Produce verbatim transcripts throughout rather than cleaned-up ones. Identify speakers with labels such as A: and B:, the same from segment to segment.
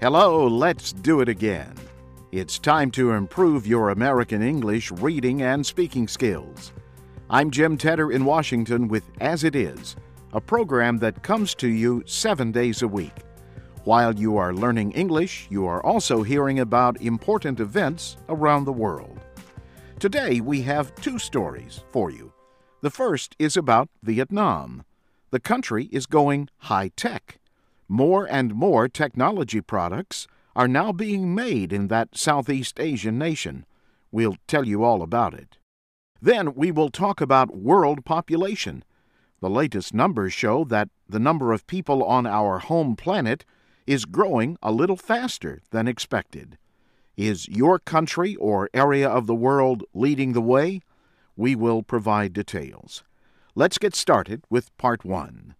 A: Hello, let's do it again. It's time to improve your American English reading and speaking skills. I'm Jim Tedder in Washington with As It Is, a program that comes to you seven days a week. While you are learning English, you are also hearing about important events around the world. Today we have two stories for you. The first is about Vietnam. The country is going high-tech. More and more technology products are now being made in that Southeast Asian nation. We'll tell you all about it. Then we will talk about world population. The latest numbers show that the number of people on our home planet is growing a little faster than expected. Is your country or area of the world leading the way? We will provide details. Let's get started with part one.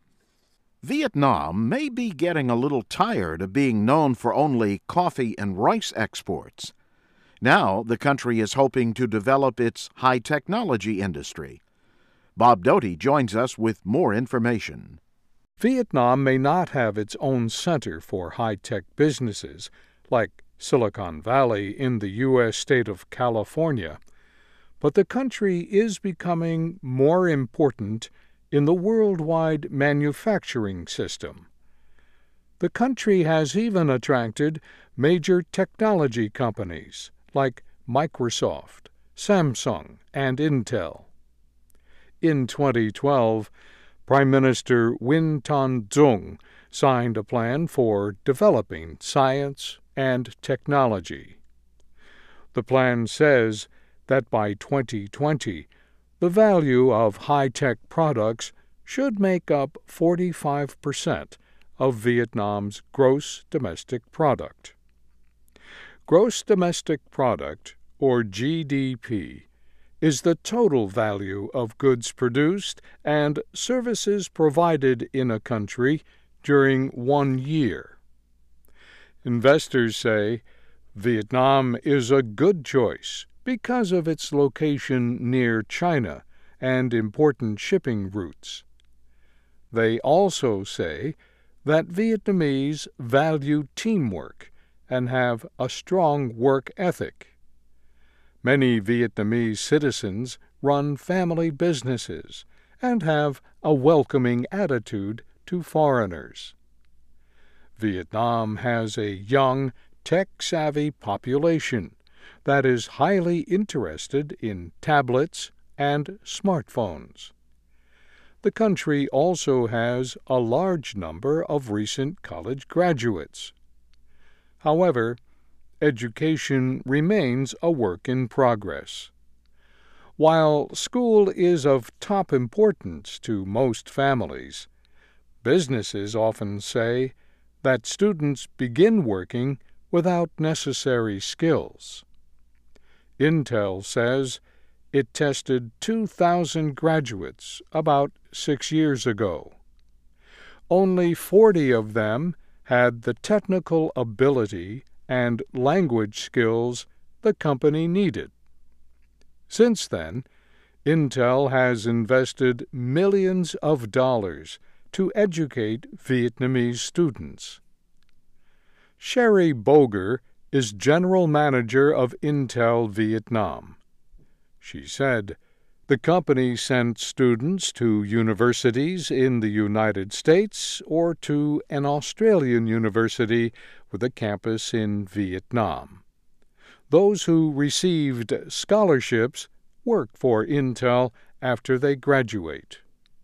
A: Vietnam may be getting a little tired of being known for only coffee and rice exports. Now the country is hoping to develop its high-technology industry. Bob Doty joins us with more information.
B: Vietnam may not have its own center for high-tech businesses, like Silicon Valley in the U S state of California, but the country is becoming more important in the worldwide manufacturing system. The country has even attracted major technology companies like Microsoft, Samsung, and Intel. In twenty twelve, Prime Minister Nguyen Thanh Dung signed a plan for developing science and technology. The plan says that by twenty twenty, the value of high-tech products should make up forty-five percent of Vietnam's gross domestic product. Gross domestic product, or G D P, is the total value of goods produced and services provided in a country during one year. Investors say Vietnam is a good choice because of its location near China and important shipping routes. They also say that Vietnamese value teamwork and have a strong work ethic. Many Vietnamese citizens run family businesses and have a welcoming attitude to foreigners. Vietnam has a young, tech-savvy population that is highly interested in tablets and smartphones. The country also has a large number of recent college graduates. However, education remains a work in progress. While school is of top importance to most families, businesses often say that students begin working without necessary skills. Intel says it tested two thousand graduates about six years ago. Only forty of them had the technical ability and language skills the company needed. Since then, Intel has invested millions of dollars to educate Vietnamese students. Sherry Boger is General Manager of Intel Vietnam. She said the company sent students to universities in the United States or to an Australian university with a campus in Vietnam. Those who received scholarships work for Intel after they graduate.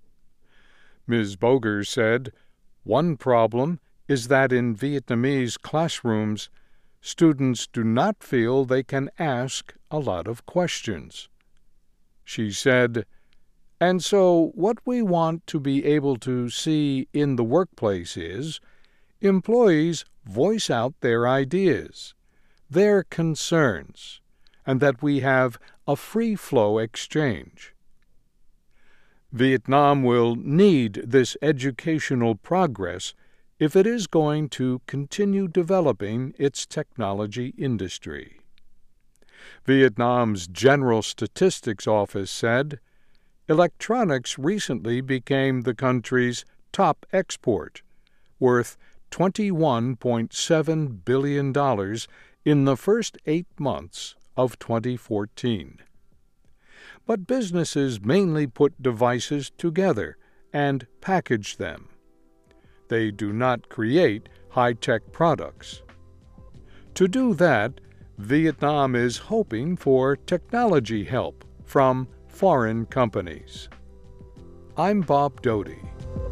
B: Miz Boger said, "One problem is that in Vietnamese classrooms, students do not feel they can ask a lot of questions." She said, "And so what we want to be able to see in the workplace is employees voice out their ideas, their concerns, and that we have a free-flow exchange." Vietnam will need this educational progress if it is going to continue developing its technology industry. Vietnam's General Statistics Office said, electronics recently became the country's top export, worth twenty-one point seven billion dollars in the first eight months of twenty fourteen. But businesses mainly put devices together and package them. They do not create high-tech products. To do that, Vietnam is hoping for technology help from foreign companies. I'm Bob Doty.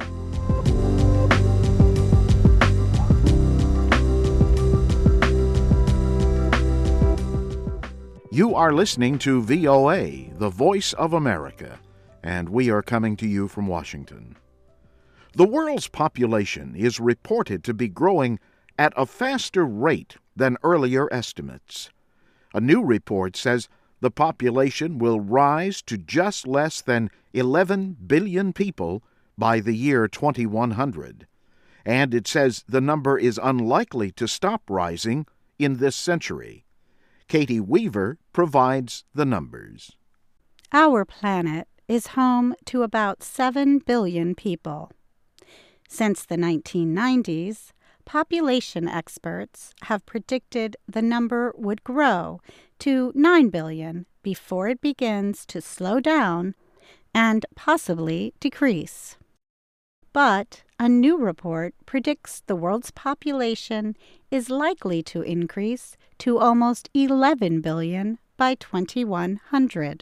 A: You are listening to V O A, the Voice of America, and we are coming to you from Washington. The world's population is reported to be growing at a faster rate than earlier estimates. A new report says the population will rise to just less than eleven billion people by the year twenty-one hundred, and it says the number is unlikely to stop rising in this century. Katie Weaver provides the numbers.
C: Our planet is home to about seven billion people. Since the nineteen nineties, population experts have predicted the number would grow to nine billion before it begins to slow down and possibly decrease. But a new report predicts the world's population is likely to increase to almost eleven billion by twenty-one hundred.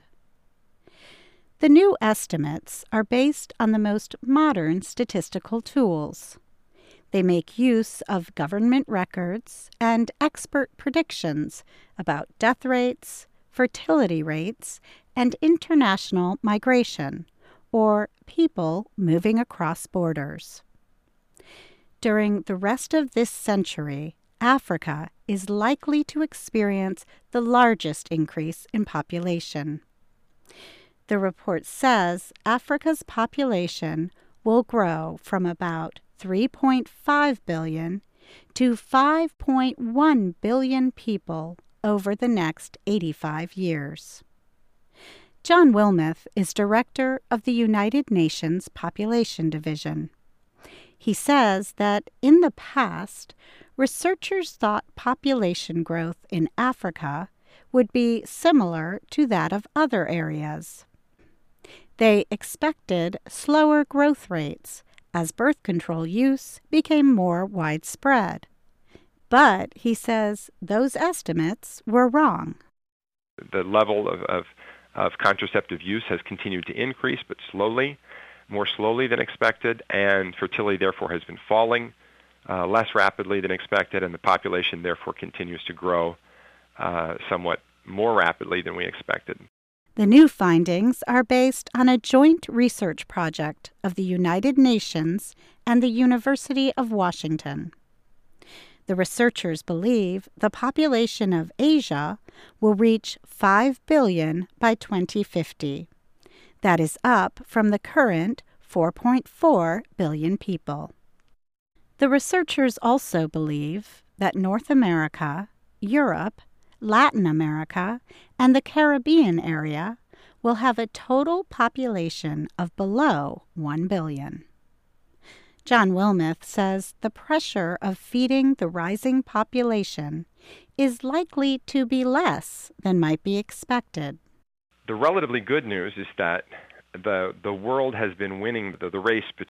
C: The new estimates are based on the most modern statistical tools. They make use of government records and expert predictions about death rates, fertility rates, and international migration, or people moving across borders. During the rest of this century, Africa is likely to experience the largest increase in population. The report says Africa's population will grow from about three point five billion to five point one billion people over the next eighty-five years. John Wilmoth is director of the United Nations Population Division. He says that in the past, researchers thought population growth in Africa would be similar to that of other areas. They expected slower growth rates as birth control use became more widespread. But, he says, those estimates were wrong.
D: The level of, of, of contraceptive use has continued to increase, but slowly, more slowly than expected, and fertility therefore has been falling uh, less rapidly than expected, and the population therefore continues to grow uh, somewhat more rapidly than we expected.
C: The new findings are based on a joint research project of the United Nations and the University of Washington. The researchers believe the population of Asia will reach five billion by twenty fifty. That is up from the current four point four billion people. The researchers also believe that North America, Europe, Latin America, and the Caribbean area will have a total population of below one billion. John Wilmoth says the pressure of feeding the rising population is likely to be less than might be expected.
D: The relatively good news is that the the world has been winning the, the race